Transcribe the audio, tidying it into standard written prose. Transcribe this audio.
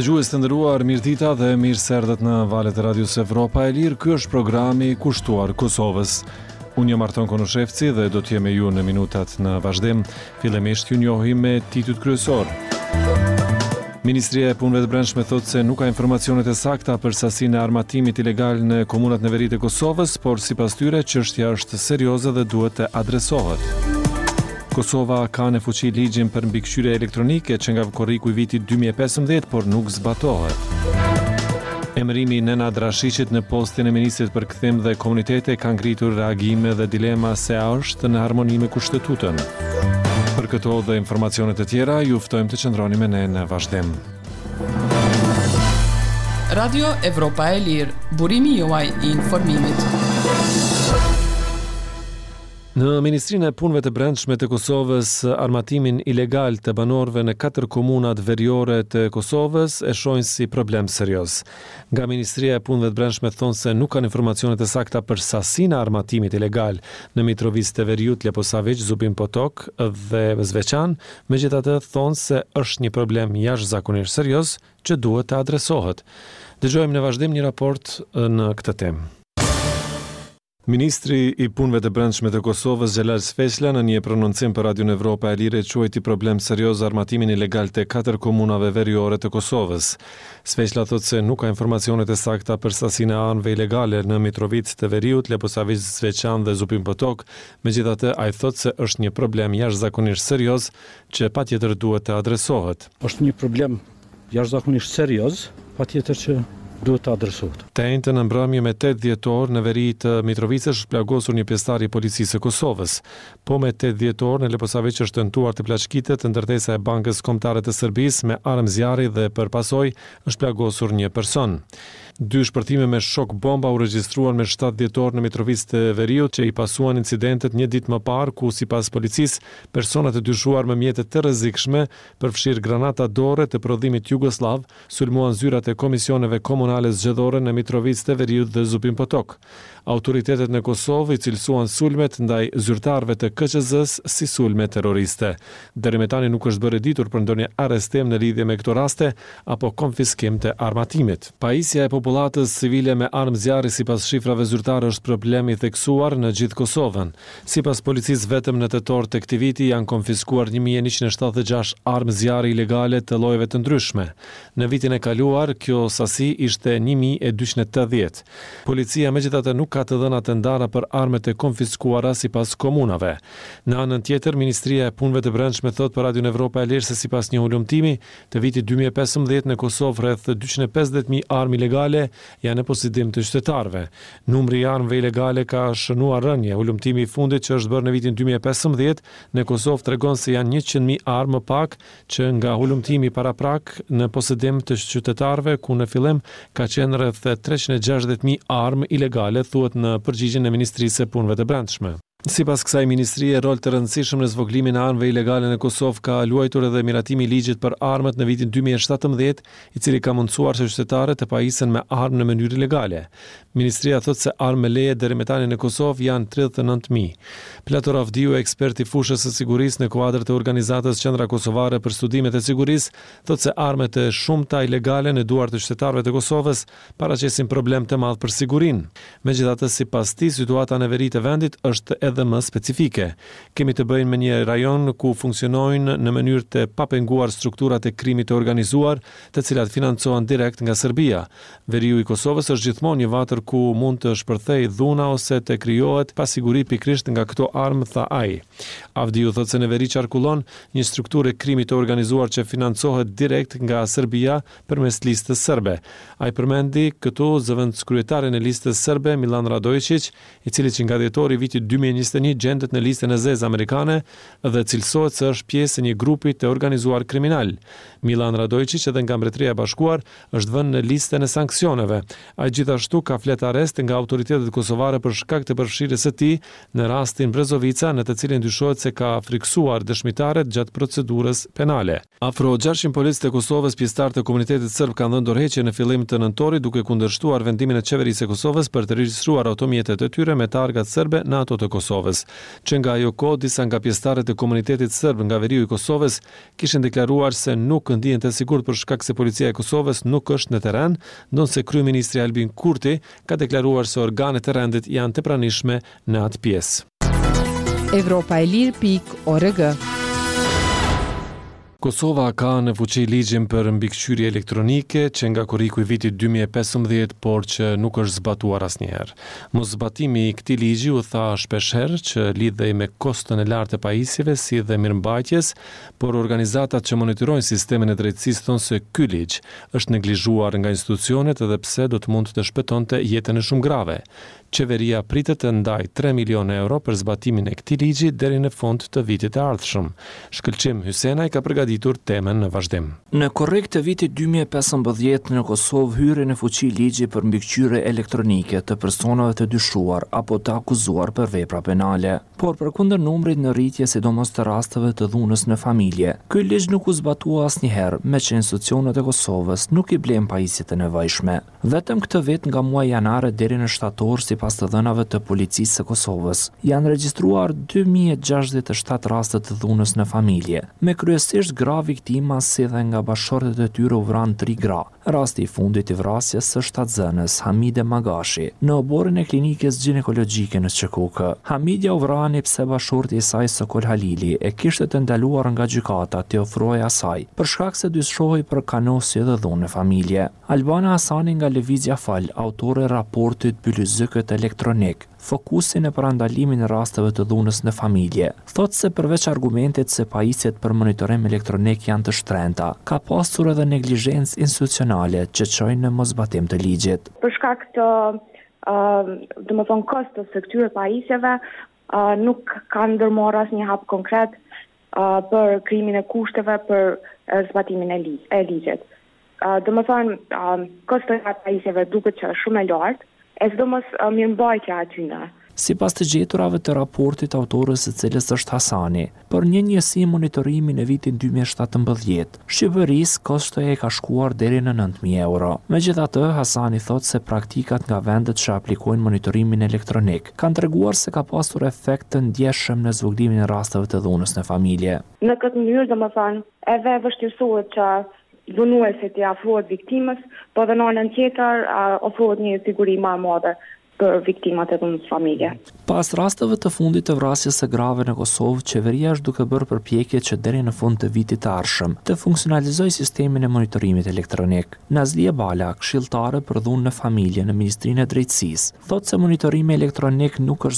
Dëgjues të nderuar, mirëdita dhe mirë se erdhët në valët e Radios Evropa e Lirë. Ky është programi kushtuar Kosovës. Unë jam Arton Konoshevci dhe do të jem me ju në minutat në vazhdim. Fillimisht ju njohim me titujt kryesor. Ministria e Punëve të Brendshme thotë se nuk ka informacionet e sakta për sasinë e armatimit ilegal në komunat në veri të Kosovës, por sipas tyre çështja është serioze dhe duhet të adresohet. Kosova ka në fuqi ligjin për mbikëqyrje elektronike që nga korriku i vitit 2015, por nuk zbatohet. Emërimi Nena Drashiqit në postin e ministrit për kthim dhe komunitete ka ngritur reagime dhe dilema se a është në harmoni me Kushtetutën. Për këto dhe informacionet e tjera, ju ftojmë të qëndroni me ne në vazhdim. Radio Evropa e Lirë, burimi juaj i informimit. Në Ministrinë e Punëve të Brendshme të Kosovës, armatimin ilegal të banorëve në 4 komunat veriore të Kosovës e shohin si problem serioz. Nga Ministria e Punëve të Brendshme thonë se nuk kanë informacionet e sakta për sasinë e armatimit ilegal në Mitrovic të Veriut, Leposavić, Zubin Potok dhe Zveçan, megjithatë thonë se është një problem jashtëzakonisht serioz që duhet të adresohet. Dëgjojmë në vazhdim një raport në këtë temë. Ministri i Punëve të Brendshme të Kosovës, Xhelal Sfeshla, në një prononcim për Radion Evropa e Lirë, quajti problem serioz armatimin ilegal të 4 komunave veriore të Kosovës. Sfeshla thotë se nuk ka informacionet e sakta për sasinë e anëve ilegale në Mitrovic të Veriut, Leposavić, Zveçan dhe Zubin Potok. Megjithatë, ai thotë se është një problem jashtëzakonisht serioz që patjetër duhet të adresohet. Është një problem jashtëzakonisht serioz, patjetër që duhet të adresohet. Të njëjtën në mbrëmje me 8 dhjetor në veri të Mitrovicës është plagosur një pjesëtar i policisë së Kosovës. Po me 8 dhjetor në Leposavić është tentuar të plaçkitet ndërtesa e Bankës Kombëtare të Serbisë me armë zjarri dhe për pasojë është plagosur një person. 2 shpërthime me shok bomba u regjistruan me 7 dhjetor në Mitrovic të Veriut që i pasuan incidentet një ditë më parë ku sipas policisë personat e dyshuar me mjete të rrezikshme, përfshirë granata dore të prodhimit jugosllav, sulmuan zyrat e komisioneve komunale zgjedhore në Mitrovic të Veriut dhe Zubin Potok. Autoritetet në Kosovë i cilësuan sulmet ndaj zyrtarëve të KQZ-s si sulme terroriste. Deri me tani nuk është bërë ditur për ndonjë arrestim në lidhje me këto raste apo konfiskim të armatimit. Pajisja e popullatës civile me armë zjarri sipas shifrave zyrtare është problem i theksuar në gjithë Kosovën. Sipas policisë, vetëm në tetor të këtij viti janë konfiskuar 1176 armë zjarri ilegale të llojeve të ndryshme. Në vitin e kaluar, kjo sasi ishte 1280. Policia megjithatë nuk ka të dhëna të ndara për armët e konfiskuara sipas komunave. Në anën tjetër, Ministria e Punëve të Brendshme thot për Radion Evropa e Lirë se sipas një ulëmtimi të vitit 2015 në Kosovë rreth 250.000 armë ilegale janë në posedim të qytetarëve. Numri i armëve ilegale ka shënuar rënje. Ulëmtimi i fundit që është bërë në vitin 2015 në Kosovë tregon se janë 100.000 armë më pak që nga ulëmtimi paraprak në posedim të qytetarëve, ku në fillim ka qenë rreth 360.000 armë ilegale, thuhet në përgjigjen e Ministrisë së Punëve të Brendshme. Sipas kësaj ministrie, rol të rëndësishëm në zvogëlimin e armëve ilegale në Kosovë ka luajtur edhe miratimi i ligjit për armët në vitin 2017, i cili ka mundësuar që qytetarët të pajisen me armë në mënyrë ilegale. Ministria thotë se armë me leje deri me tani në Kosovë janë 39.000. Plator Avdiu, ekspert i fushës së sigurisë në kuadër të organizatës Qendra Kosovare për Studimet e Sigurisë, thotë se armët e shumta ilegale në duart të qytetarëve të Kosovës paraqesin problem të madh për sigurinë. Megjithatë, sipas tij, situata në veri të vendit është edhe më specifike. Kemi të bëjmë me një rajon ku funksionojnë në mënyrë të papenguar strukturat e krimit të organizuar, të cilat financohen direkt nga Serbia. Veriu i Kosovës është gjithmonë një vatër ku mund të shpërthejë dhuna ose të krijohet pasiguri pikërisht nga këto armë, tha ai. Avdiu thotë se në veri qarkullon një strukturë e krimit të organizuar që financohet direkt nga Serbia përmes listës serbe. Ai përmendi këtu zëvendëskryetarin e listës serbe, Milan Radojičić, i cili që nga dhjetori i vitit 2021 gjendet në listën e zezë amerikane dhe cilësohet se është pjesë e një grupi të organizuar kriminal. Milan Radojičić edhe nga Mbretëria e Bashkuar është vënë në listën e sanksioneve. Ai gjithashtu ka flet arrest nga autoritetet kosovare për shkak të përfshirjes së tij në rastin Brezovica, në të cilin dyshohet se ka friksuar dëshmitarët gjatë procedurës penale. Afro 600 policë të Kosovës, pjesëtar të komunitetit serb, kanë dhënë dorëheqje në fillim të nëntorit duke kundërshtuar vendimin e qeverisë së Kosovës për të regjistruar automjetet e tyre me targat serbe në ato të Kosovës. Kosovës, që nga ajo kohë disa nga pjesëtarët e komunitetit serb nga veriu i Kosovës kishin deklaruar se nuk ndihen të sigurt për shkak se policia e Kosovës nuk është në terren, ndonse kryeministri Albin Kurti ka deklaruar se organet e rendit janë të pranishme në atë pjesë. Evropaelir.org. Kosova ka në fuqi ligjin për mbikëqyrje elektronike që nga kuriku i vitit 2015, por që nuk është zbatuar asnjëherë. Moszbatimi i këtij ligji u tha shpeshherë që lidhej me kostën e lartë të pajisjeve si dhe mirëmbajtjes, por organizatat që monitorojnë sistemin e drejtësisë thonë se ky ligj është neglizhuar nga institucionet edhe pse do të mund të shpëtonte jetën e shumë grave. Qeveria pritet të ndajë 3 milion euro për zbatimin e këtij ligji deri në fund të vitit të ardhshëm. Shkëlqim Hysenaj ka përgatitur temën në vazhdim. Në korrik të vitit 2015 në Kosovë hyri në fuqi ligji për mbikëqyrje elektronike të personave të dyshuar apo të akuzuar për vepra penale, por përkundër numrit në rritje sidomos të rasteve të dhunës në familje. Ky ligj nuk u zbatua asnjëherë, me që institucionet e Kosovës nuk i blejnë pajisjet e nevojshme. Vetëm këtë vit nga muaji janar deri në shtator, sipas të dhënave të policisë së Kosovës, janë regjistruar 2067 raste të dhunës në familje, me kryesisht gra viktima si dhe nga bashkëshortet e tyre u vranë 3 gra. Rasti i fundit i vrasjes së shtatzënës Hamide Magashi në oborin e klinikës ginekologjike në Çekukë. Hamidja u vrani pse bashkëshorti i saj Sokol Halili e kishte të ndaluar nga gjykata të ofrojë asaj për shkak se dyshohej për kanosje dhe dhunë në familje. Albana Hasani nga Lëvizja Fal, autore e raportit Bylyzykët elektronik, fokusin e parandalimin e rasteve të dhunës në familje, thotë se përveç argumentit se pajisjet për monitorim elektronik janë të shtrenjta, ka pasur edhe neglizhencë institucionale që çojnë në moszbatim të ligjit. Për shkak të kostës së këtyre pajisjeve, nuk kanë ndërmarrë asnjë hap konkret për krimin e kushteve për zbatimin e ligjit. Kosto e pajisjeve duket që është shumë e lartë, e sidomos mirëmbajtja atyne. Sipas të gjeturave të raportit autores së cilës është Hasani, për një njësi monitorimi në vitin 2017, Shqipërisë kostoja ka shkuar deri në 9.000 euro. Megjithatë, Hasani thotë se praktikat nga vendet që aplikojnë monitorimin elektronik kanë treguar se ka pasur efekt të ndjeshëm në zvogëlimin e rasteve të dhunës në familje. Në këtë mënyrë, edhe vështirësohet që dhunuesit i afrohet viktimës, po dhe në anën tjetër ofrohet një siguri më e madhe për viktimat e dhunës familje. Pas rasteve të fundit të vrasjes së grave në Kosovë, qeveria është duke bërë përpjekje që deri në fund të vitit të ardhshëm të funksionalizojë sistemin e monitorimit elektronik. Nazlia Bala, këshilltare për dhunë në familje në Ministrinë e Drejtësisë, thotë se monitorimi elektronik nuk është